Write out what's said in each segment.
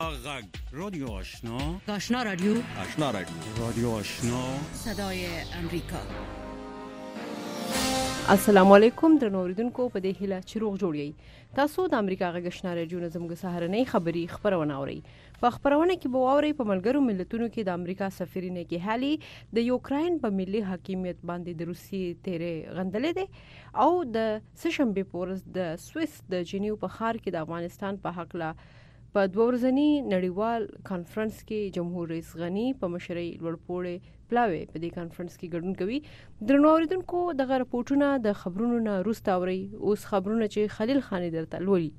غږ رادیو آشنا رادیو رادیو آشنا صدای امریکا. السلام علیکم درنوریدونکو په دې هیله چې روغ جوړی تاسو د امریکا غږ آشنا رادیو زموږ سهارنۍ خبری خبرونه اورئ. په خبرونه کې به واورئ په ملګرو ملتونو کې د امریکا سفیر نیکی هالي د یوکرين په ملي حاکمیت باندې د روسي تیرې غندلې ده او د سشنبه پورز د سويس د جنیو په ښار کې د افغانستان په حق لا په دوورزنی نړیوال کانفرنس کې جمهور رئیس غنی په مشرۍ لوړپوړې پلاوي په دې کانفرنس کې ګډون کوي. درنوریدونکو دغه رپورټونه د خبرونو نه روسته اوري. اوس خبرونه چې خلیل خان درته لولي.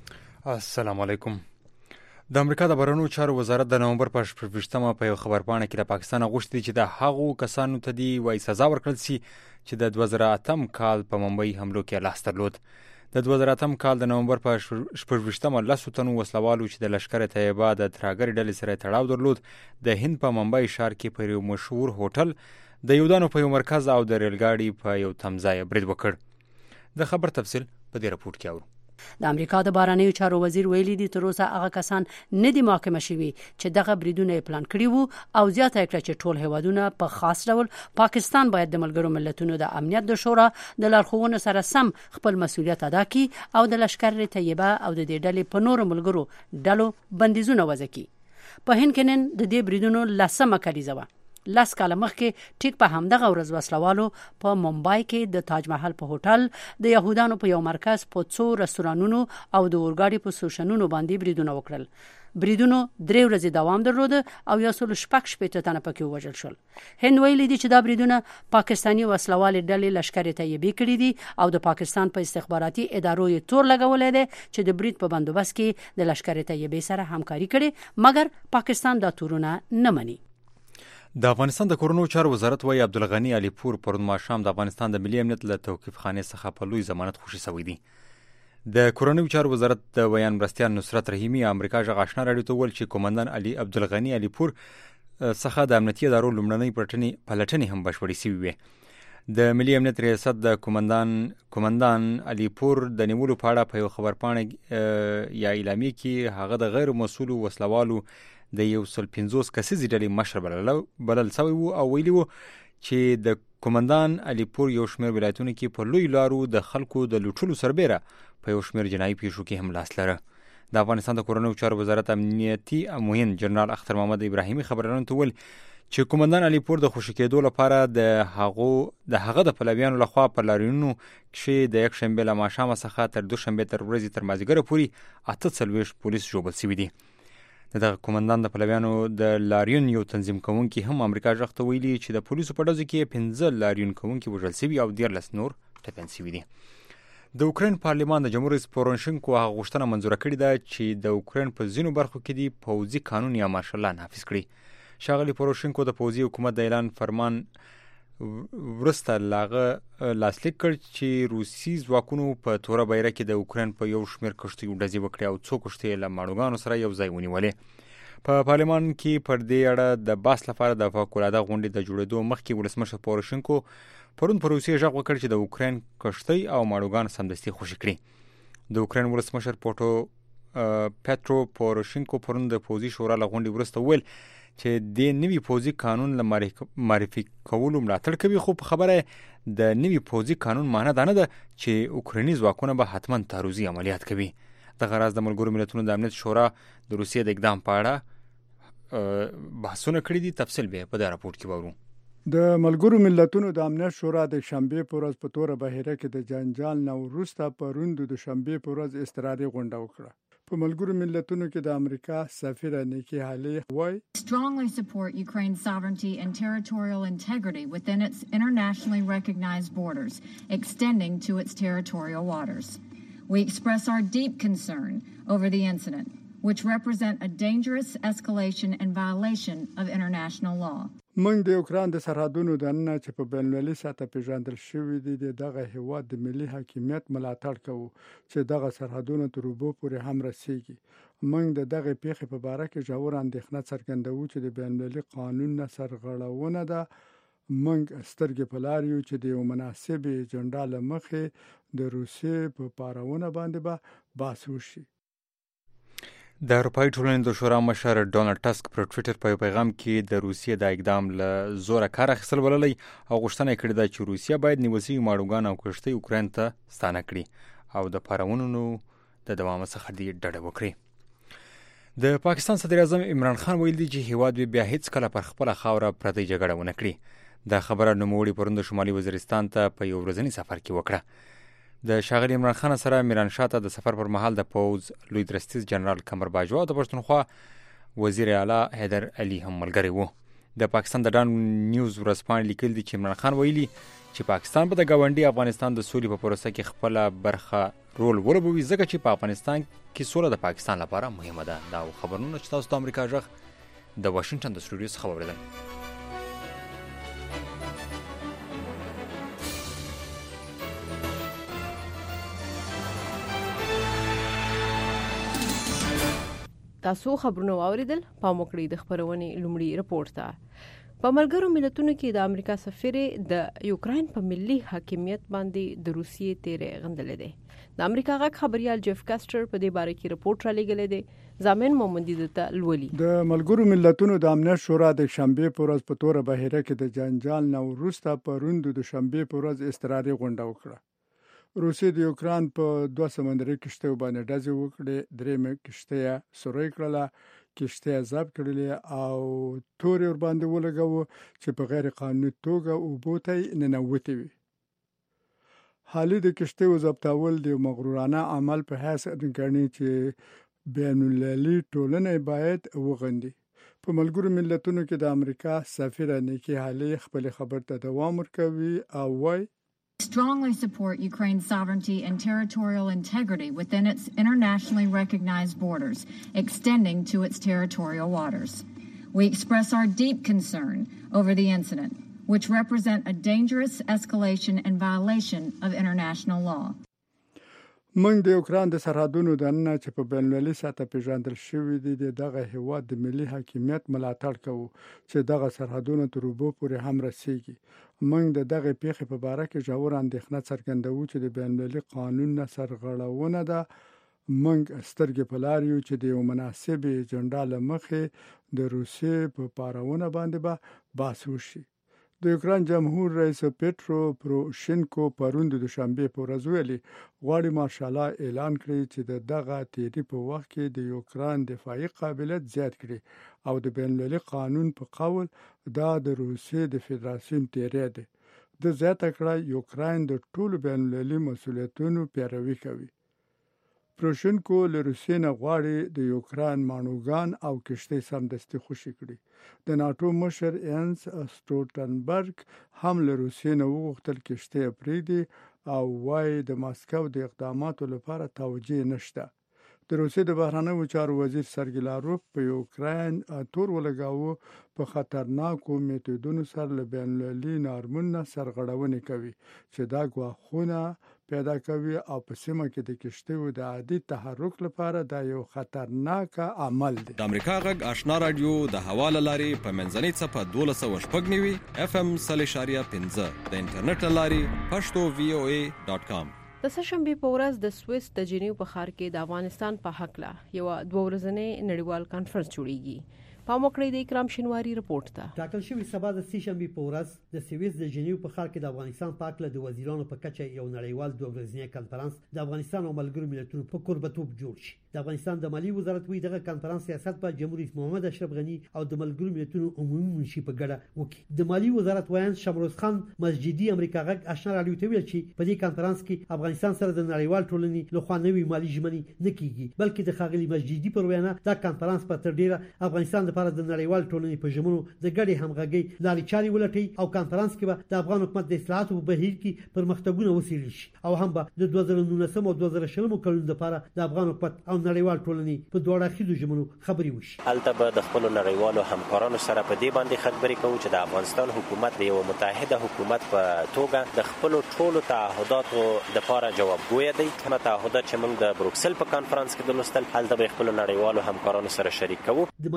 السلام علیکم. د امریکا د بهرنیو چارو وزارت د نومبر په 28مه په یو خبرپاڼه کې د پاکستان غوښتي چې د هغو کسانو ته دی وای سزا ورکړل شي چې د 2008 کال په ممبئی حملو کې لاس درلود. د 2008 کال د نومبر په 28مه لسو تنو وسلوالو چې د لشکر طیبه د ترهګر ډلې سره تړاو درلود د هند په ممبئی ښار کې په یو مشهور هوټل د یودانو په یو مرکز او د ریل ګاډي په یو تمځای برید وکړ. د خبر تفصیل په دې راپور کې اورو. د امریکا د بهرنیو چارو وزیر ویلي دي تر اوسه هغه کسان نه دي محاکمه شوي چې دغه بریدونه پلان کړی وو او زیاته کړه چې ټول هیوادونه په خاص ډول پاکستان باید د ملګرو ملتونو د امنیت د شورا د لارښوونو سره سم خپل مسؤلیت ادا کړي او د لشکر طیبه او د دې ډلې په نورو ملګرو ډلو بندیزونه وضع کړي. په هند کې نن د دې بریدونو لسمه کلیزه وه. لاس کاله مخکې ټیک په همدغه ورځ وسلوالو په ممبئی کې د تاج محل په هوټل د يهودانو په یو مرکز په څو رستورانونو او د اورګاډي په سټیشنونو باندې بریدونه وکړل. بریدونو 3 ورځې دوام درلود او یو څل شپږ شپږ تنه پکې وژل شول. هند ویلي دي چې دا بریدونه پاکستانی وسلوال ډلې لشکر طیبه کړی دي او د پاکستان په استخباراتي ادارو یې تور لګولې ده چې د برید په بندوبست کې د لشکر طیبه سره همکاري کړي، مګر پاکستان دا تورونه نه مني. د افغانستان د کورونو چارو وزارت وايي عبدالغنی علي پور پرون ماښام د افغانستان د ملي امنیت له توقيف خانې څخه په لوی ضمانت خوشي شوی دی. د کورونو چارو وزارت د بیان مرستيال نصرت رحیمی امریکا غږ آشنا رادیو ته ویل چې قومندان علي عبدالغنی علي پور څخه د امنیتي ادارو لومړنۍ پلټنې هم بشپړې شوې وې. د ملي امنیت ریاست د قومندان علي پور د نیولو په اړه په یو خبرپاڼه یا اعلامیه کې هغه د غیر مسؤل وسلوالو د 150 کسیزې ډلې مشر بلل شوی وو او ویلي وو چې د قومندان علي پور یو شمېر ولایتونو کې په لوی لارو د خلکو د لوټلو سربېره په یو شمېر جنایي پیښو کې هم لاس لره. د افغانستان د کورونو چارو وزارت امنیتي اموین جنرال اختر محمد ابراهیمي خبرونه ول چې قومندان علي پور د خوشی کېدو لپاره د هغه د پلویانو لخوا په لاریونونو کې د یک شنبه له ماښامه څخه تر دوشنبه تر ورځې تر مازیګره پورې 48 پولیس ژوبل شوي دي. د قومندان د پلویانو د لاریون یو تنظیم کوونکی هم امریکا غږ ته ویلي چې د پولیسو په ډزو کې 15 لاریون کوونکي وژل شوي او 14 نور ټپیان شوي دي. د اوکراین پارلمان د جمهور رئیس پوروشنکو هغه غوښتنه منظوره کړې ده چې د اوکراین په ځینو برخو کې دی پوځي قانون یا مارشل لا نافذ کړي. ښاغلي پوروشنکو د پوځي حکومت د اعلان فرمان ورسته لاغه لاسلیک کړ چې روسي ځواکونو په توره بیره کې د اوکراین په یو شمېر کښتیو ډزې وکړې او څو کښتۍ له ماړوګانو سره یو ځای ونیولې. په پارلمان کې پر دې اړه د باس لپاره د فوق‌العاده غونډې د جوړېدو مخکې ولسمشر پوروشنکو پرون په روسیې غږ وکړ چې د اوکراین کښتۍ او ماړوګان سمدستي خوشي کړي. د اوکراین ولسمشر پېټرو پوروشنکو پرون د پوځي شورا له غونډې وروسته ویل چې د نوي پوځي قانون له معرفي کولو ملاتړ کوي، خو په خبره د نوي پوځي قانون معنی دا نه ده چې اوکرایني ځواکونه به حتما تعرضي عملیات کوي. دغه راز د ملګرو ملتونو د امنیت شورا د روسیې د اقدام په اړه بحثونه کړي دي. تفصیل به په دا راپور کې وورو. د ملګرو ملتونو د امنیت شورا د شنبه په ورځ په توره بهیره کې د جنجال نو وروسته پروند د شنبه په ورځ استراحتي غونډه وکړه. په ملګرو ملتونو کې د امریکا سفیر نیکی هالي وایي strongly support Ukraine's sovereignty and territorial integrity within its internationally recognized borders extending to its territorial waters. We express our deep concern over the incident, which represent a dangerous escalation and violation of international law. موږ د اوکراین د سرحدونو د نن چې په بین‌المللي سطح پیژندل شوی دی دغه هیواد د ملي حاکمیت ملاتړ کوو چې دغه سرحدونه تر اوبو پورې هم رسیږي. موږ دغه پیښې په اړه کې ژور اندېښنه څرګندوو چې د بین‌المللي قانون سرغړونه ده. موږ سترګې په لار یو چې د یو مناسب اجنډا له مخې د روسیې په پارونه باندې به بحث وشي. د اروپایي ټولنې د شورا مشر ډونالد ټسک پر ټویټر په پیغام کې د روسیې د اقدام له زوره کار اخیستل بللی او غوښتنه یې کړې ده چې روسیه باید نیول شوي ماړوګان او کښتۍ اوکراین ته ستانه کړي او د پارونو د دوام څخه دې ډډه وکړي. د پاکستان صدر اعظم عمران خان ویل دی چې هیواد بیا هیڅ کله پر خپله خاوره پردۍ جګړه ونه کړي. دا خبره نوموړي پرون د شمالي وزیرستان ته په یو ورځني سفر کې وکړه. د ښاغلي عمران خان سره میرانشاه ته د سفر پر مهال د پوځ لوی درستیز جنرال قمر باجوا او د پښتونخوا وزیر اعلی حیدر علي هم ملګري وو. د پاکستان د ډان نیوز ورځپاڼې لیکل دي چې عمران خان ویلي چې پاکستان په د ګاونډي افغانستان د سولې په پروسه کې خپله برخه رول ولوبوي ځکه چې په افغانستان کې سوله د پاکستان لپاره مهمه ده. دا خبرونه چې تاسو د امریکا غږ د واشنگټن د سټوډیو څخه واوریدل. تاسو خبرونه واوریدل. پام وکړئ د خبرونې لومړی رپورټ ته. په ملګرو ملتونو کې د امریکا سفیر د یوکراین په ملي حاکمیت باندې د روسیې تیرې غندلې ده. د امریکا غږ خبريال جيف کاستر په دې باره کې رپورټ را لېږلی دی. ضامن مومندي ته لولي. د ملګرو ملتونو د امنیت شورا د شنبه په ورځ په توره بهیره کې د جنجال نو وروسته پروند د شنبه په ورځ استراري غونډه وکړه. روسیې د یوکران په 2 سمندري کشتیو باندې ډزې وکړې. درېمه کشتۍ سورۍ کړله، کشتۍ ضبط کړلې او تورې ور باندې ولګاوه چې په غیر قانوني توګه اوبو ته ننوتې وي. حالي د کشتۍ ضبطول د مغرورانه عمل په حیث ګڼي چې بین المللي ټولنه باید وغندي. په ملګرو ملتونو کې د امریکا سفیر نیکی هالي خپل خبر ته دوام ورکوي او وايي strongly support Ukraine's sovereignty and territorial integrity within its internationally recognized borders, extending to its territorial waters. We express our deep concern over the incident, which represent a dangerous escalation and violation of international law. موږ د یوکران د سرحدونو دننه چې په بین‌المللي سطح پیژندل شوی دی دغه هیواد د ملي حاکمیت ملاتړ کوو چې دغه سرحدونه تر اوبو پورې هم رسیږي. موږ د دغه پیښې په باره کې ژور اندېښنه څرګندوو چې د بین‌المللي قانون نه سرغړونه ده. موږ سترګې په لار یو چې د یو مناسب اجنډا له مخې د روسیې په پارونه باندې به بحث وشي. د یوکران جمهور رئیس پیټرو پروشینکو پرون د دوشنبه په ورځ ویلي غواړي مارشال اعلان کړي چې دغه تیری په وخت کې د یوکران دفاعي قابلیت زیات کړي او د بین‌المللي قانون په قول دا د روسیې د فدراسیون تیری دی. د زیاته کړه یوکران د ټولو بین‌المللي مسولیتونو پیروي کوي. پروشینکو له روسیې نه غواړي د یوکران ماڼوګان او کشتۍ سمدستي خوشي کړي. د ناتو مشر یانس سټولټنبرګ هم له روسیې نه وغوښتل کشتۍ پرېږدي او وايي د ماسکو د اقداماتو لپاره توجیه نشته. د روسیې د بهرنیو چارو وزیر سرګی لاروف په یوکران تور ولګاوه په خطرناکو میتودونو سره له بین‌المللي نورمونو سرغړونې کوي چې دا ګواښونه پیدا کوي او په سیمه کې د کشتیو د عادي تحرک لپاره دا یو خطرناک عمل دی. د امریکا غږ آشنا رادیو د حواله لاري په منځنۍ صفه 1290 FM 3.15 د انټرنیټ لاري pashto.voa.com. د سشنبه په ورځ د سویس د جنیو په ښار کې د افغانستان په حق له یو 2 ورځنی نړیوال کانفرنس جوړیږي. پام وکړئ د اکرام شینواری رپورټ ته. ټاکل شوی سبا د سشنبه په ورځ د سویس د جنیو په ښار کې د افغانستان په حق له د وزیرانو په کچه یو نړیوال 2 ورځنی کانفرنس د افغانستان او ملګرو ملتونو په قربتوب جوړ شي. د افغانستان د مالی وزارت وی دغه کانفرنس سیاست په جمهور رئیس محمد اشرف غنی او د ملګرو ملتونو عمومي منشي په ګډه وکړي. د مالی وزارت وایي شمروز خان مسجدي امریکا غږ آشنا رادیو ته ویل چې په دې کانفرنس کې افغانستان سره د نړیوال ټولنې لخوا نوې مالی ژمنې نه کیږي بلکې د خاغلی مسجدي پر وینا دا کانفرنس په تر ډیره افغانستان لپاره د نړیوال ټولنې په ژمنو د ګډې همغږي لارې چارې ولټي او کانفرنس کې به د افغان حکومت د اصلاحاتو په بهیر کې پرمختګونه وسیل شي او هم به د 2019 او 2020 کلونو لپاره د افغان حکومت او نړیوال ټولنې په دوه اړخیزو ژمنو خبرې وشي. هلته به د خپل نړیوالو همکارانو سره په دې باندې خبرې کوو چې د افغانستان حکومت د یو متحده حکومت په توګه د خپل ټولو تعهداتو لپاره جوابګوی دی. کومه تعهدات چې موږ د بروکسل په کانفرنس کې د لوستل هلته به خپل نړیوالو همکارانو سره شریک کوو. د مالی وزارت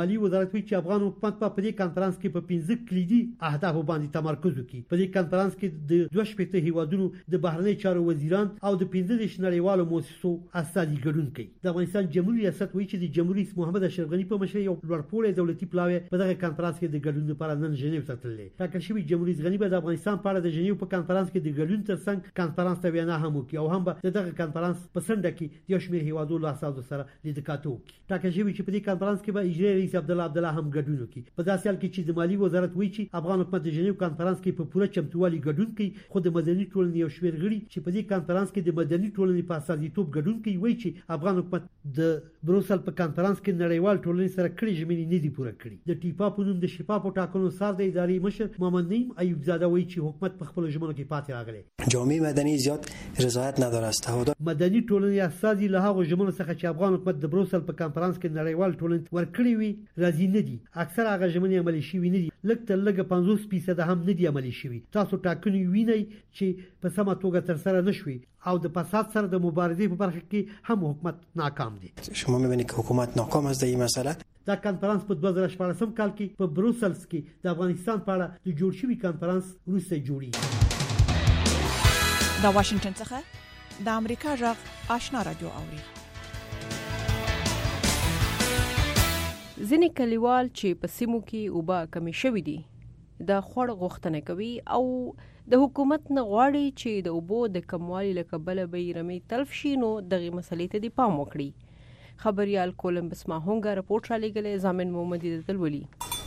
وزارت وی چې افغان حکومت په دې کانفرنس کې په 15 کلیدي اهداف باندې تمرکز وکړي. په دې کانفرنس کې د 22 هیوادونو د بهرنی چارو وزیران او د 15 نړیوالو مؤسسو استازي ګډون کوي. د افغانستان جمهوریت ریاست وی چې د جمهوریت رئیس محمد اشرف غنی په مشرۍ یو لوړپوړی دولتي پلاوی په دغه کانفرنس کې د ګډون لپاره نن ژنیو ته تللی. ټاکل شوی جمهوریت رئیس غنی به د افغانستان په اړه د ژنیو په کانفرنس کې د ګډون ترڅنګ کانفرنس ته وینا هم وکړي او هم به دغه کانفرنس په سنډه کې د شمیر هیوادو له استازو سره لیدکاتو وکړي. ټاکل شوی چې په دې کانفرنس کې به اجرایي رئیس عبدالله هم ګډون وکړي. په داسې حال کې چې د مالی وزارت وایي چې افغان حکومت د ژنیو کانفرنس کې په پوره چمتووالي ګډون کوي، خو د مدني ټولنې یو شمیر غړي چې په دې کانفرنس کې د مدني ټولنې په استازیتوب ګډون کوي وایي چې افغان حکومت د بروسل په کانفرنس کې نړیوال ټولنې سره کړي ژمنې نه دي پوره کړي. د ټیپا په نوم د شفافو ټاکنو سر د ادارې مشر محمد نعیم ایوب زاده وایي چې حکومت په خپل ژمنو کې پاتې راغلی. جامعه مدنی زیاد رضایت نداره است. مدني ټولنې استازي له هغه ژمنو څخه چې افغان حکومت د بروسل په کانفرنس کې نړیوال ټولنې ورکړي وي راضي نه دي. اکثر هغه ژمنې عملي شوي نه دي، لږ تر لږه 50% هم نه دي عملي شوي. تاسو ټاکنې وینئ چې په سمه توګه ترسره نشوي او د فساد سره د مبارزې په برخه کې هم حکومت ناکام دي. شما می‌بینید که حکومت ناکام است در این مسئله. دا کانفرنس په 2014 کال کې په بروسلز کې د افغانستان په اړه د جوړ شوی کانفرنس وروسته جوړیږي. د واشنگټن څخه د امریکا غږ آشنا رادیو اوري. ځینې کلیوال چې په سیمو کې اوبه کمې شوې دي د خوړ غوښتنه کوي او د حکومت نه غواړي چې د اوبو د کموالي له کبله به رمې تلف شي، نو دغه مسلې ته دی پام وکړي. خبريال کولمبس ماهونګا رپورټ را لګلې. زامن محمد دلولي.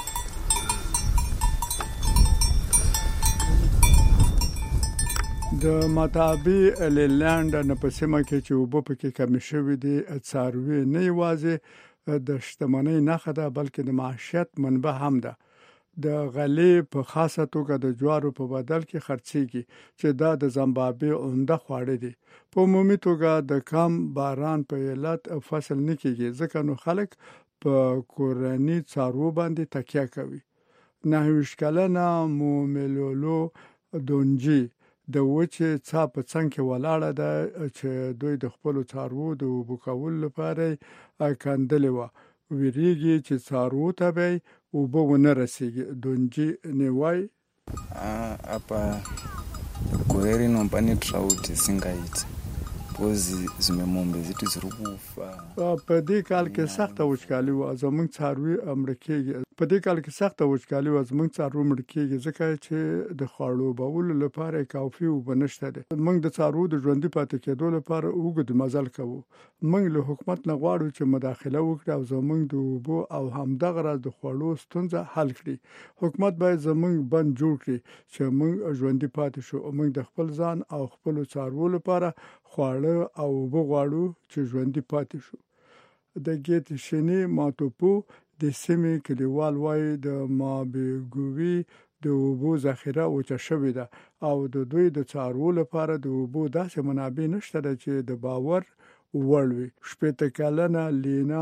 د متابي لیلند نه په سیمه کې چې اوبه پکې کم شوې دي څاروي نه یوازې د شتمنۍ نه ده بلکې د معیشت منبع هم ده. د غلې په خاصه توګه د جوارو په بدل کې خرڅيږي چې دا د زیمبابوې عمده خواړه دي. په عمومي توګه د کم باران په علت فصل نه کیږي ځکه نو خلک په کورنۍ څاروو باندې تکیه کوي. 9 کلنه موملولو دونجي د وچه څا په څنګ کې ولاړه ده چې دوی د خپل څاروو د وبو کول لپاره کاندلې و. ویریږي چې څاروو ته به وبو ونه رسیږي. دونجي نیوای apa goreri nombani drought singaiti pozi zimemombe zitu ziri kufa. په دې کال کې سخته وچکالي و زمونږ څاروي امریکایي په دې کال کې سخته وچکالي و زمونږ څاروي امریکایي ځکه چې د خواړو بول لپاره کافي وبنشته ده. موږ د څاروي د ژوندۍ پاتې کېدو لپاره وګد مزل کوو. موږ له حکومت نه غواړو چې مداخله وکړي او زمونږ د وبو او همدغه راز د خواړو ستونزه حل کړي. حکومت باید زمونږ بند جوړ کړي چې موږ ژوندۍ پاتې شو. موږ د خپل ځان او خپل څاروي لپاره خواړه او وبو غواړو چې ژوندۍ پاتې شو. د ګیت شنی ماتوپو د سیمې کلیوال وایي د مابګوي د وبو ذخیره اوچه شوې ده او د دوی د څاروو لپاره د وبو داسې منابع نشته ده چې د باور وړ وي. 18 کلنه لینا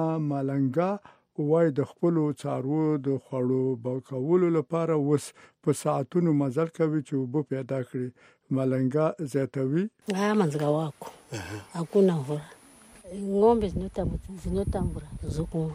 مالنګا وایي د خپل څاروو د خوړو بکولو لپاره وس په ساعتونو مزل کوي چې وبو پیدا کړي. مالنګا زیاتوي منځګه واکو hakuna mvura ng'ombe zinotambura zokuma.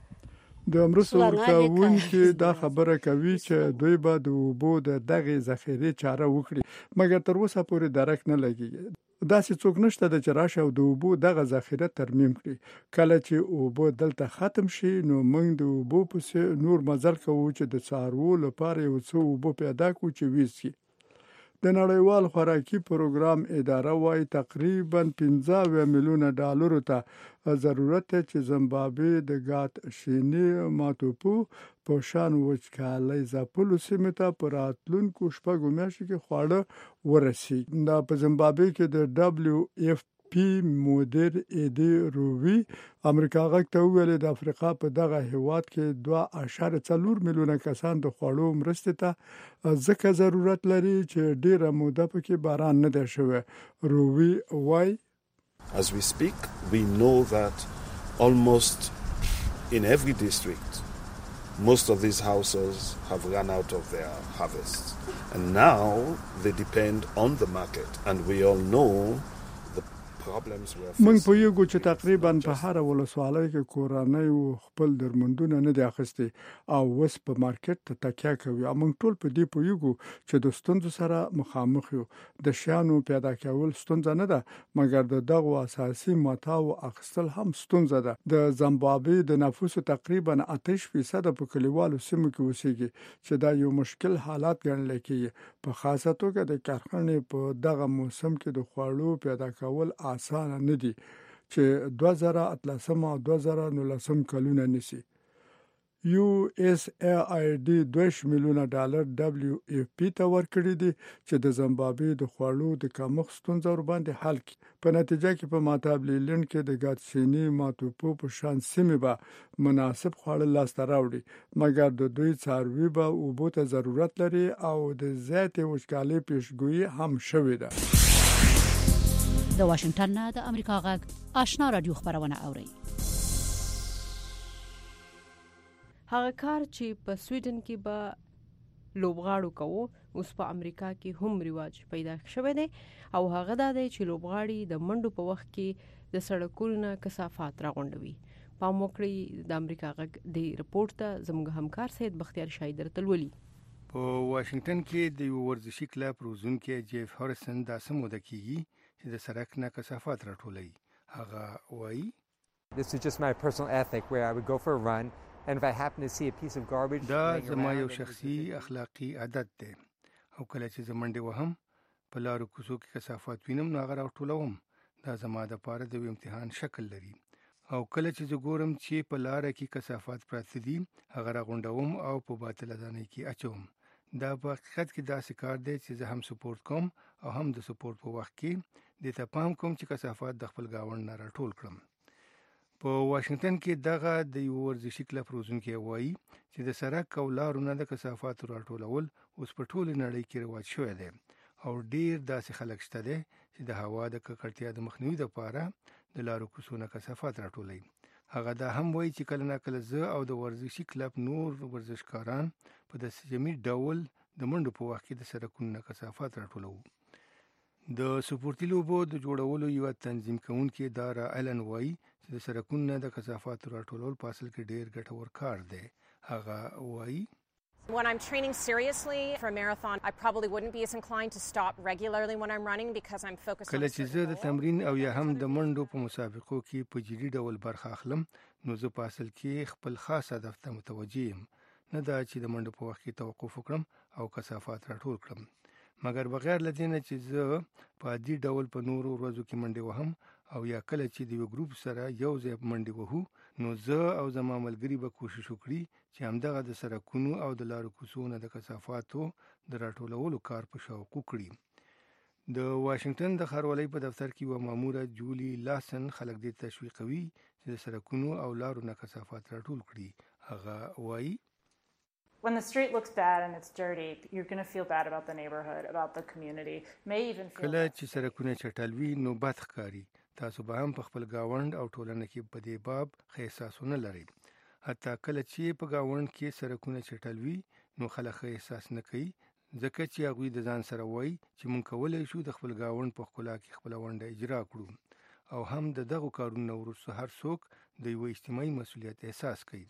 د مرستو ورکوونکي دا خبره کوي چې دوی به د وبو د دغه ذخیره چاره وکړي مګر تر اوسه پورې درک نه لګیږي. داسې څوک نشته چې راشه او د وبو دغه ذخیره ترمیم کړي. کله چې وبو دلته ختم شي نو موږ د وبو په نور مزل کوو چې د څاروو لپاره یو څو وبو پیدا کړو چې ویسي. د نړیوال خوراکي پروګرام اداره وايي تقریبا 15 میلیونه ډالر ته ضرورت دی چې زیمبابوې د ګات شینی ماتوپو په شان وچکالۍ ځپلو سیمې ته په راتلونکو شپږو میاشتو کې خواړه ورسیږي. دا په زیمبابوې کې د دبليو اف پی مدیر ایدی رووی امریکا غږ ته ویل د افریقا په دغه هیواد کې 2.4 میلیونه کسان د خوړو مرستې ته ځکه ضرورت لري چې ډیره موده پکې باران نه دی شوی. رووی وای As we speak, we know that almost in every district most of these houses have run out of their harvests and now they depend on the market and we all know the problems we're موږ facing. په یو چې تقریبا په هر ولسوالۍ کې کورنۍ او خپل درمندونه نه دي اخیستي او وس په مارکیټ ته تکیه کوي. موږ ټول په دې پویګو چې د ستونزو سره مخامخ یو. د شیانو پیدا کول ستونزه نه ده، مګر د دغه اساسي متاو اخیستل هم ستونزه ده. د زیمبابوې د نفوس تقریبا 8% په کلیوالو سیمو کې اوسېږي چې دا یو مشکل حالات ګڼل کېږي. په خاصه توګه د کارخانې په دغه موسم کې د خوړو پیدا کول آسان نه دي چې 2013 او 2019 کلونه نسی. USAID $2 میلیونه WFP ته ورکړي دي چې د زیمبابوې د خوړو د کمښت ستونزه ور باندې حل کړي. په نتیجه کې په ماتابلیلند کې د ګاتسینی ماتوپو په شان سیمه به مناسب خواړه لاسته راوړي، مګر د دوی څاروي به اوبو ته ضرورت لري او د زیاتې وچکالۍ پیشګویي هم شوې ده. د واشنگټن نه د امریکا غږ آشنا رادیو خبرونه اوري. هغه کار چې په سویډن کې به لوبغاړو کوو اوس په امریکا کې هم رواج پیدا شوی دی او هغه دا دی چې لوبغاړي د منډو په وخت کې د سړکونو نه کثافات راغونډوي. په موکړی د امریکا غږ د رپورت ته زموږ همکار سید بختیار شایدر تلولي. په واشنگټن کې د ورزشي کلب روزونکي جیف هارسن دا سموده کیږي چې د سړک نه کثافات راټولوي. هغه وایي This is just my personal ethic where I would go for a run and if I happen to see a piece of garbage دا زما یو شخصي اخلاقی عادت دی او کله چې زمنډه وهم په لارو کوڅو کې کثافات وینم نو هغه راټولوم. دا زما د پاره د امتحان شکل لري او کله چې زه ګورم چې په لار کې کثافات پراته دي هغه راغونډوم او په باطل ځانې کې اچوم. دا په حقیقت کې داسې کار دی چې زه هم سپورت کوم او هم د سپورت په وخت کې د ته پام کوم چې کثافات د خپل گاوند نه راټول کړم. په واشنگټن کې دغه د ورزشي کلب روزونکي وایي چې د سړک او لارو نه د کثافاتو راټولول اوس په ټوله نړۍ کې رواج شوی دی او ډیر داسې خلک شته دي چې د هوا د ککړتیا د مخنیوي لپاره د لارو کوڅو نه کثافات راټولوي. هغه دا هم وایي چې کله ناکله زه او د ورزشي کلب نور ورزشکاران په د سجمي ډول د منډو په وخت کې د سړکونو نه کثافات راټولوو. د سپورتي لوبو د جوړولو یو تنظیم کوونکی دارا الن وایي چې د سړکونو نه د کثافاتو راټولول په اصل کې ډیر ګټور کار دی. هغه وایي When I'm training seriously for a marathon, I probably wouldn't be as inclined to stop regularly when I'm running because I'm focused on کله چې زه د تمرین او یا هم د منډو په مسابقو کې په جدي ډول برخه اخلم نو زه په اصل کې خپل خاص هدف ته متوجه یم، نه دا چې د منډو په وخت کې توقف وکړم او کثافات راټول کړم. مګر بغیر لدینه چې زه په عادي ډول په نورو ورځو کې منډې وهم او یا کله چې د یو ګروپ سره یو ځای منډې وهو نو زه او زما ملګري به کوشش وکړي چې همدغه د سړکونو او د لارو کوڅو نه د کثافاتو د راټولولو کار په شوق وکړي. د واشنگټن د ښاروالۍ په دفتر کې یوه ماموره جولی لاسن خلک دې تشویقوي چې د سړکونو او لارو نه کثافات راټول کړي. هغه وایي When the street looks bad and it's dirty, you're going to feel bad about the neighborhood, about the community, may even feel کله چې سړکونه چټلوي نو بد ښکاري. تاسو به هم په خپل گاوند او ټولنه کې په دې باب ښه احساسونه لرئ. حتی کله چې په گاوند کې سړکونه چټلوي نو خلک ښه احساس نه کوي ځکه چې هغوی د ځان سره وایي چې موږ کولی شو د خپل گاوند په ښکلا کې خپله ونډه اجرا کړو او هم د دغو کارونو وروسته هر څوک د یو اجتماعي مسؤلیت احساس کوي.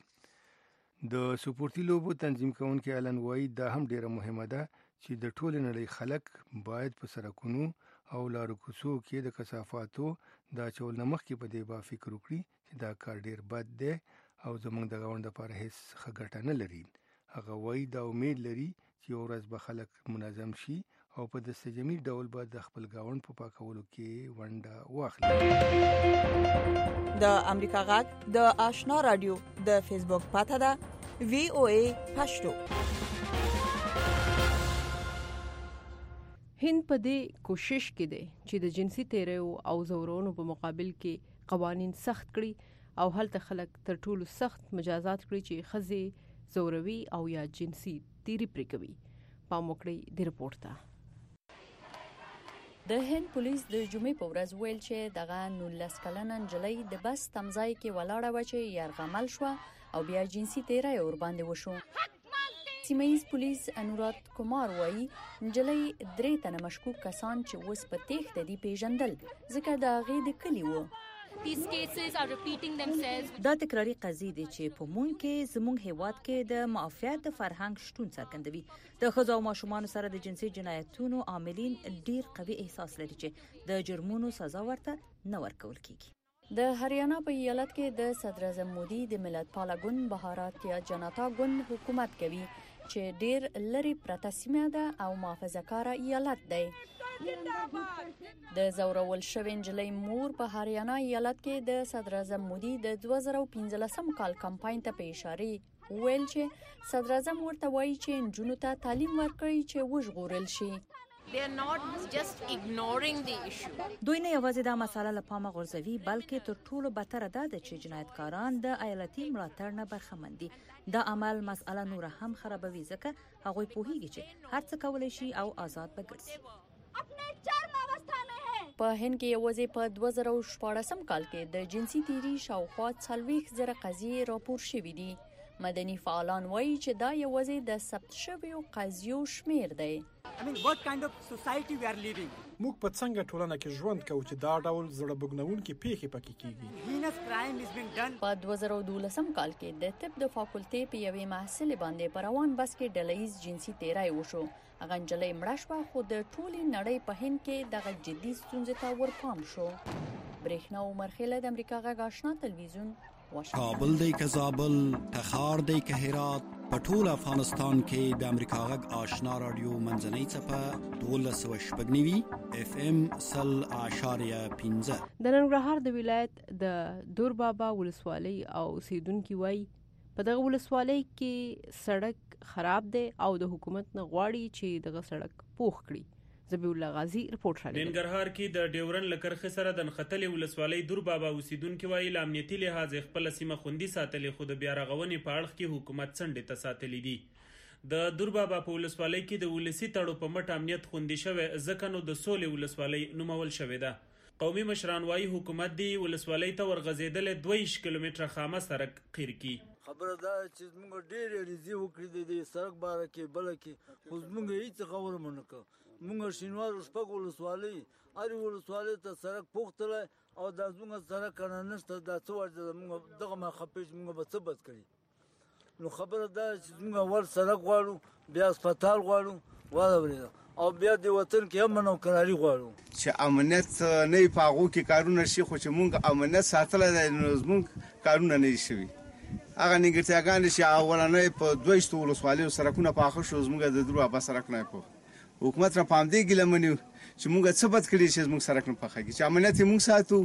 د سپورتي لوبو تنظیم کوونکی الن وایي دا هم ډیره مهمه ده چې د ټولې نړۍ خلک باید په سړکونو او لارو کوڅو کې د کثافاتو د اچول نه مخکې په دې باندې فکر وکړي چې دا کار ډیر بد دی او زموږ د گاوند لپاره هیڅ ښه ګټه نه لري. هغه وایي دا امید لري چې یو ورځ به خلک منظم شي او په دستجمعي ډول به د خپل گاوند په پاکولو کې ونډه واخلي. د امریکا غږ د آشنا رادیو د فیسبوک پاته ده VOA پښتو. هند په دې کوشش کې دی چې د جنسي تیریو او زورونو په مقابل کې قوانين سخت کړي او هلته خلک تر ټولو سخت مجازات کړي چې ښځې زوروي او یا جنسي تیری پرې کوي. پام وکړئ د رپورت ته. د هند پولیس د جمعې په ورځ ویل چې دغه 19 کلنه نجلۍ د بس تمځای کې ولاړه و چې یرغمل شو او بیا جنسي تیری ور باندې وشو. سیمه‌یز پولیس انورات کومار وایي نجلۍ 3 تنه مشکوک کسان چې اوس په تېښته دي پیژندل ځکه د هغې د کلي وو. دا تکراري قضیې دي چې په مونږ کې زموږ هیواد کې د معافیت د فرهنګ شتون څرګندوي. د ښځو او ماشومانو سره د جنسي جنایتونو عاملین ډیر قوي احساس لري چې د جرمونو سزا ورته نه ورکول کیږي. د هریانا په ایالت کې د صدر اعظم مودي د ملت پاله ګوند بهارات یا جنتا ګوند حکومت کوي چې ډیر لري پرته سیمه ده او محافظه کاره ایالت دی. د زورول شوې نجلۍ مور په هریانا ایالت کې د صدر اعظم مودي د 2015 کال کمپاین ته په اشاره ویل چې صدر اعظم ورته وایي چې نجونو ته تعلیم ورکړي چې وژغورل شي. دوی نه یوازې دا مسله له پامه غورځوي بلکې تر ټولو بدتره دا ده چې جنایتکاران د ایالتي ملاتړ نه برخمن دي. دا عمل مسأله نور هم خرابوي ځکه هغوی پوهیږي چې هر څه کولی شي او آزاد به ګرځي. په هند کې یوازې په 2014 کال کې د جنسي تیری شاوخوا 40,000 قضیې راپور شوې دي. مدني فعالان وایي چې دا یوازې د ثبت شویو قضیو شمیر دی. موږ په څنګه ټولنه کې ژوند کوو چې دا ډول زړه بوږنونکې پیښې پکې کیږي. په 2012 کال کې د طب د فاکولټې په یوې محصلې باندې په روان بس کې ډلهییز جنسي تیری وشو. هغه نجلۍ مړه شوه خو د ټولې نړۍ په هند کې دغه جدي ستونزې ته ورپام شو. برېښنا عمر خیله د امریکا غږ آشنا تلویزیون کابل دی که زابل تخار دی که هرات په ټول افغانستان کې د امریکا غږ آشنا رادیو منځنۍ څپه 1290 FM 100.15. د ننګرهار د ولایت د دور بابا ولسوالۍ او اوسیدونکو وایي په دغه ولسوالۍ کې سړک خراب دی او د حکومت نه غواړي چې دغه سړک پوخ کړي. زبی الله غازی رپورټ راغلی. ننګرهار کې د ډیورن لکرخه سره د نختلې ولسوالۍ دور بابا اوسیدونکو وایي له امنیتي لحاظ خپل سیمه خوندي ساتلې خو د بیا رغونې په اړه کې حکومت څنډې ته ساتلې دي. د دور بابا په ولسوالۍ کې د ولسی تړو په مټ امنیت خوندي شوی ځکه نو د سولې ولسوالۍ نومول شوې ده. قومي مشران وایي حکومت دی ولسوالۍ ته ورغځېدل 2 کیلومتره خامه سړک قیر کی. خبره دا چې موږ ډېر ریزي وکړې د سړک باره کې بل کې خو موږ هیڅ خبره مونږ نه کوو. موږ شینوار شپږ ولسوالۍ هرې ولسوالۍ ته سړک پوښتلی او دا زموږ سړک کنه نشته دا څه وجه ده موږ دغه مخفې چې موږ به څه بد کړي. نو خبره دا چې موږ اول سړک غواړو بیا هسپتال غواړو واورېده او بیا د وطن کې امن او کراري غواړو چې امنیت نه وي په هغو کې کارونه شي خو چې موږ امنیت ساتلی دی نو زموږ کارونه نه دي شوي. هغه نیمګړتیاګانې چې اولنۍ په 2 ولسوالیو سړکونه پاخه شو زموږ د دور بابا سړک نه پوخ. حکومت را پام دی ګیله منو چې موږ څه بد کړی چې موږ سړک نه پخېږي چې امنیت موږ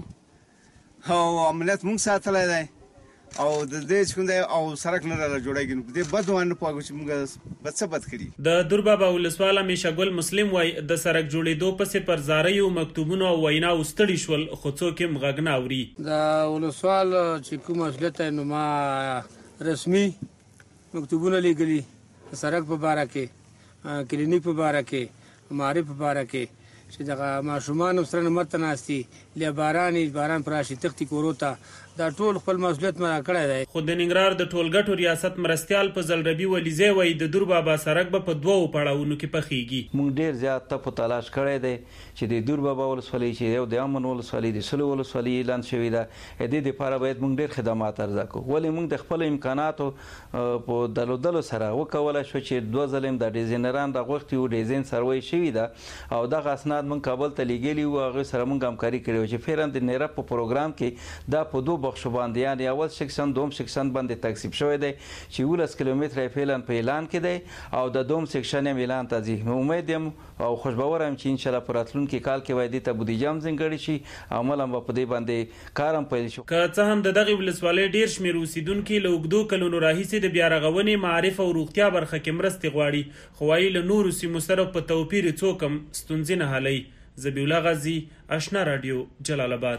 ساتو او امنیت موږ ساتلی دی او د دې څخه او سړک نه را جوړېږي نو دې بد وانه پوهیږي چې موږ څه بد کړی. د دور بابا ولسواله میشګل مسلم وای د سړک جوړېدو پسې پر زاریو مکتوبونو او وینا وستړي شول خو څوک هم غږ نه اوري. د ولسوال چې کوم مسؤلیت نو ما رسمي مکتوبونه لګلي سړک په باره کې کلینیک په باره کې معرف په باره کې چې دغه ماشومان سره متناسي باران پراشي تختی کوروتا دا ټول خپل مسؤلیت مرا کړی دی. خو د ننګرهار د ټولګټو ریاست مرستيال په زلربي ولیزه وای د دور بابا سړک په 2 پړاوونو کې پخېږي. مونږ ډیر زیات ته په تلاش کړی دی چې د دور بابا ولسوالۍ چې یو د امن ولسوالۍ د سلو ولسوالۍ اعلان شوی ده د دې لپاره باید مونږ ډیر خدمات ارزه کوو ولې مونږ د خپل امکاناتو په دلو سره وکولای شو چې 2 ځلم د ډیزاینران د غوښتي او ډیزاین سروي شوی ده او دغه اسناد مونږ کابل ته لیږلي او هغه سره مونږ همکاري کړې چې فعلا د نیرب په پروګرام کې دا په 2 بخښو باندې یعنی اول سیکشن دوم سیکشن باندې تقسیم شوی دی چې 12 کیلومتره فعلا په اعلان کې دی او د دوم سیکشن هم اعلان ته ځي. امید یم او خوشباور یم چې ان شاء الله په راتلونکي کال کې وای دي ته بودیجه هم ځنګړي شي عمل هم په دې باندې کار هم پیل شي. که څه هم د دغه ولسوالۍ ډیر شمیر اوسیدونکو له اوږدو کلونو راهیسې د بیا رغونې معارف او روغتیا برخه کې مرستې غواړي خو وايي له نورو سیمو سره په توپیر څوک هم ستونزې نه حلوي. زبی الله غازی آشنا رادیو جلال آباد.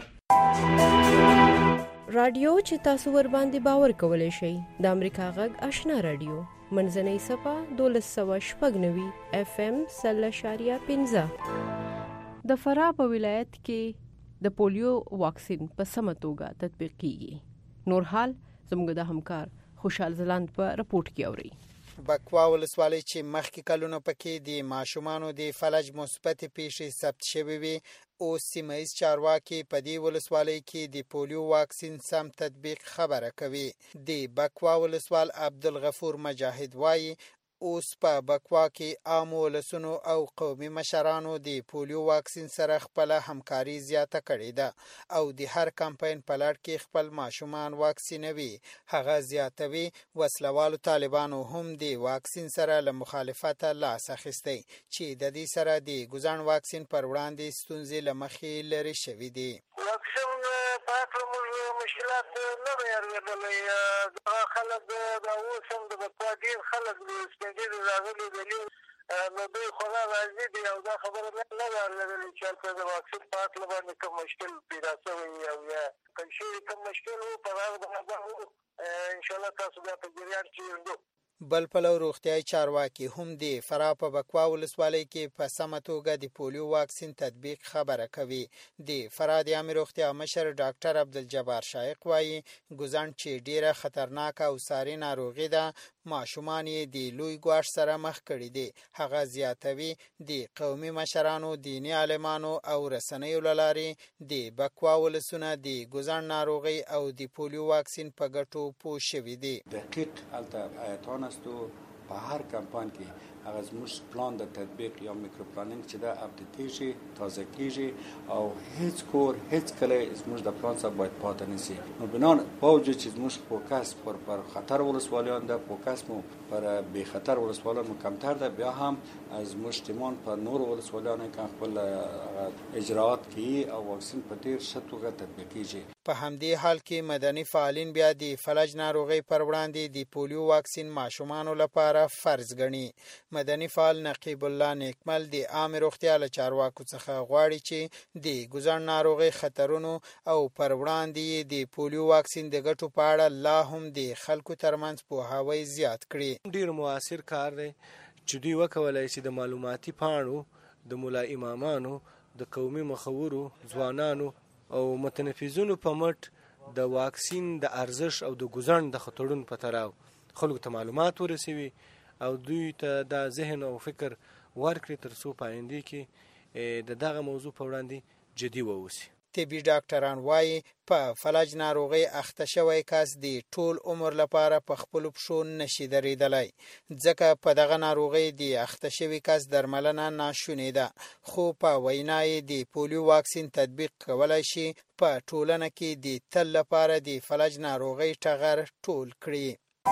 رادیو چې تاسو ور باندې باور کولای شئ د امریکا غږ آشنا رادیو منځنۍ صفه 1290 FM 100.15. د فراه په ولایت کې د پولیو واکسین په سمه توګه تطبیق کیږي. نور حال زموږ د همکار خوشحال زلاند په رپورت کې اوري. بکوا ولسوالۍ چې مخکې کلونه پکې د ماشومانو د فلج مثبت پیښې ثبت شوې وي، اوس سیمه ییز چارواکي په دې ولسوالۍ کې د پولیو واکسین سم تطبیق خبره کوي. د بکوا ولسوال عبدالغفور مجاهد وایي اوس په بکوا کې عام ولسونو او قومي مشرانو د پولیو واکسین سره خپل همکاري زیاته کړې ده او د هر کمپاین په لړ کې خپل ماشومان واکسینوي. هغه زیاتوي وسلوالو طالبانو هم د واکسین سره له مخالفته لاس اخیستی چې د دې سره د ګوزن واکسین پر وړاندې ستونزې له مخې لرې شوي دي. مشکلات نه بیانېدلې خلک دا اوس هم د بکوا ډېر خلک سپینږیري راغلي دي نو دوی خورا راضي دي او دا خبره نه ده اورېدلې چې هلته د واکسین په هکله باندې کوم مشکل پیدا شوی او یا کوم مشکل و په هغه باندې انشاءالله تاسو بیا په جریان کې یو. بل پلو روغتیايي چارواکي هم د فراه په بکوا ولسوالۍ کې په سمه توګه د پولیو واکسین تطبیق خبره کوي. د فراه د عامه روغتیا مشر ډاکټر عبدالجبار شایق وایي ګوزن چې ډیره خطرناکه او ساري ناروغي ده، ماشومان یې د لوی ګواښ سره مخ کړي دي. هغه زیاتوي د قومي مشرانو، دیني عالمانو او رسنیو له لارې د بکوا ولسونه د ګوزن ناروغي او د پولیو واکسین په ګټو پوه شوي دي. دقیق هلته آیتان است و په هر کمپاین کې هغه زموږ پلان د تطبیق یا میکرو پلانینګ چې دا اپډیټ کیږي، تازه کیږي او هیڅ کور هیڅ کله زموږ د پلان څخه باید پاتې نشي. نو بنا باوجود چې زموږ فوکس پر خطر ولسوالیان ده، فوکس مو پر بی خطر ولسوالیان مو کمتر ده، بیا هم از مشتمان په نور ولسوالیان کې خپل اجراات کوي او واکسین په ډیر ښه توګه تطبیق کیږي. په همدې حال کې مدني فعالین بیا د فلج ناروغۍ پر وړاندې د پولیو واکسین ماشومانو لپاره فرض ګڼي. مدني فعال نقیب الله نیکمل د عامه روغتیا له چارواکو څخه غواړي چې د ګوزن ناروغۍ خطرونو او پر وړاندې د پولیو واکسین د ګټو په اړه لا هم د خلکو ترمنځ پوهاوی زیات کړي. ډیر موثر کار دی چې دوی وکولای شي د معلوماتي پاڼو، د مولا امامانو، د قومي مخورو، ځوانانو او متنفذونو په مټ د واکسین د ارزښت او د ګوزن د خطرونو په تړاو خلکو ته معلومات ورسوي او دوی ته دا ذهن او فکر ورکړي تر څو په آینده کې د دغه موضوع په وړاندې جدي واوسي. طبي ډاکټران وایي په فلج ناروغۍ اخته شوی کس د ټول عمر لپاره په خپلو پښو نشي درېدلی، ځکه په دغه ناروغۍ د اخته شوي کس درملنه ناشونې ده. خو په وینا یې د پولیو واکسین تطبیق کولی شي په ټولنه کې د تل لپاره د فلج ناروغۍ ټغر ټول کړي.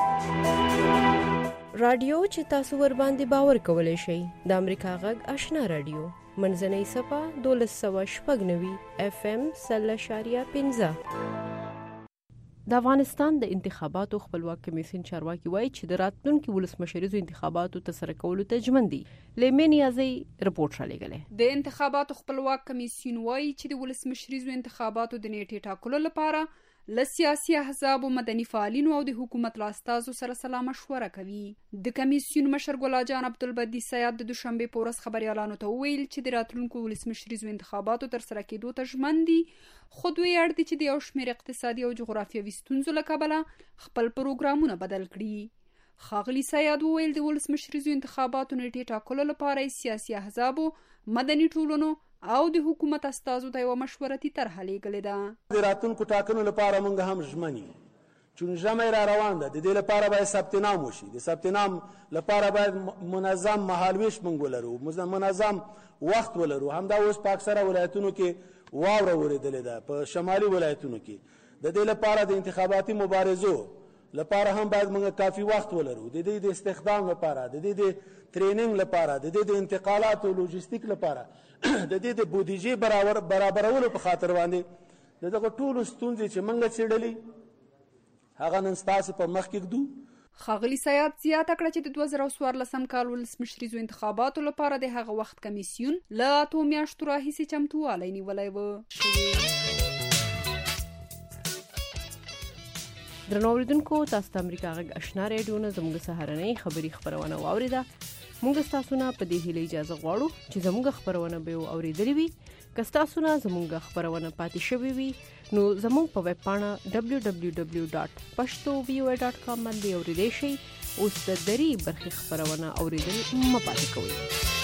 رادیو چې تاسو ور باندې باور کولای شئ د امریکا غږ آشنا رادیو منځنۍ صفه 1290 FM 0.15. د افغانستان د انتخاباتو خپلواک کمیسیون چارواکي وایي چې د راتلونکي ولسمشریزو انتخاباتو ترسره کولو ته ژمن دي. لیمن یازي رپورټ را لګلې. د انتخاباتو خپلواک کمیسیون وایي چې د ولسمشریزو انتخاباتو د نیټې ټاکلو لپاره له سیاسي احزاب او مدني فعالینو او د حکومت له استازو سره سلا مشوره کوي. د کمیسیون مشر ګل جان عبدالبدی سیاد د دوشنبه په ورځ خبريالانو ته ویل چې د راتلونکو ولسمشریزو انتخاباتو ترسره کېدو ته ژمن دي، خو دوی اړ دي چې د یو شمېر اقتصادي او جغرافیوي ستونزو له کبله خپل پروګرامونه بدل کړي. ښاغلي سیاد وویل د ولسمشریزو انتخاباتو نیټې ټاکلو لپاره سیاسي احزابو، مدني ټولنو او د حکومت استازو ته یو مشورتي طرحه لیږلې ده. د راتلونکو ټاکنو لپاره موږ هم ژمن یو چې ژمنه را روان ده. د دې لپاره باید ثبت نام وشي. د ثبت نام لپاره باید منظم مهالویش موږ ولرو، منظم وخت ولرو. همدا اوس په اکثره ولایتونو کې واوره ورېدلې ده، په شمالي ولایتونو کې. د دې لپاره د انتخاباتي مبارزو لپاره هم باید موږ کافي وخت ولرو. د دې د استخدام لپاره، د دې د ټریننګ لپاره، د دې د انتقالات او لوجستیک لپاره، د دې د بودیجې برابرولو په خاطر باندې دغه ټولو ستونزې چې موږ څېړلې هغه نن ستاسو په مخ کې ږدو. ښاغلي سیاد زیاته کړه چې د 2014 کال ولسمشریزو انتخاباتو لپاره د هغه وخت کمیسیون له 8 میاشتو راهیسې چمتووالی نیولی و. درنو اوریدونکو تاسو د امریکا غږ آشنا رادیو نه زموږ سهارنۍ خبری خبرونه واوریده. موږ تاسو نه په دې هیله اجازه غواړو چې زموږ خبرونه به اوریدلې وي. که تاسو نه زموږ خبرونه پاتې شوي وي نو زموږ په ویب پاڼه www.pashtovoa.com باندې اوریدئ شئ. اوس د دری برخې خبرونه اوریدل مه پاتې کوئ.